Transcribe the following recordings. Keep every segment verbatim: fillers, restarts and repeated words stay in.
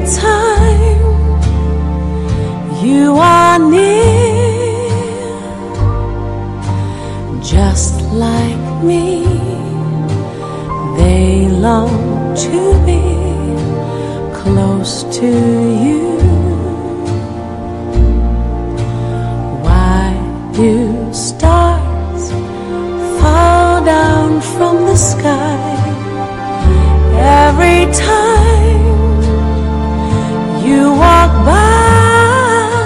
time you are near, just like me, they long to be close to you. Why do stars fall down from the sky every time you walk by?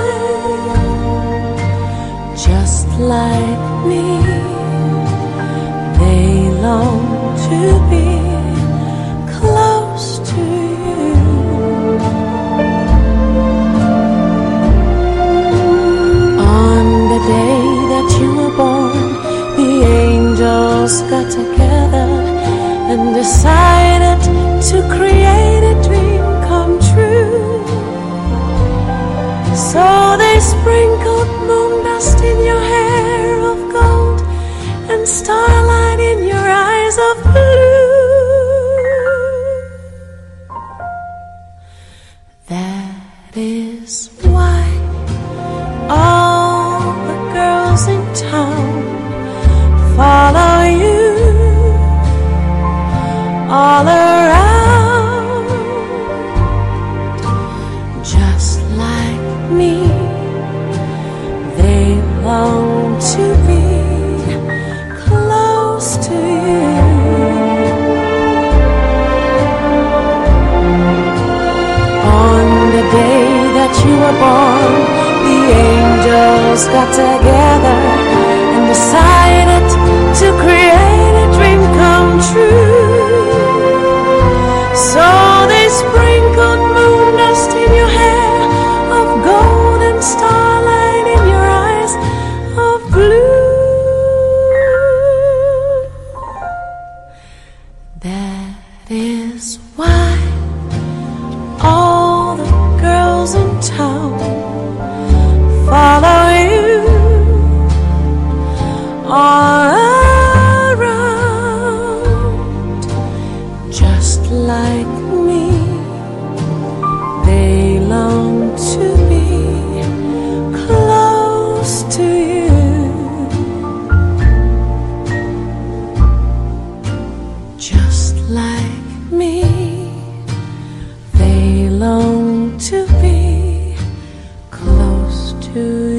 Just like me, they long to be close to you. On the day that you were born, the angels got together and decided to create a dream come true. So they sprinkled moon dust in your hair of gold and starlight in your eyes of blue. That is why all the girls in town follow you all around. Just like me, they long to be close to you. On the day that you were born, the angels got together and decided to create a dream come true. So they sprinkled moon dust in your hair of gold and starlight in your eyes of blue. That is why all the girls in town follow you all around. Just like me, they long to be close to you. Just like me, they long to be close to you.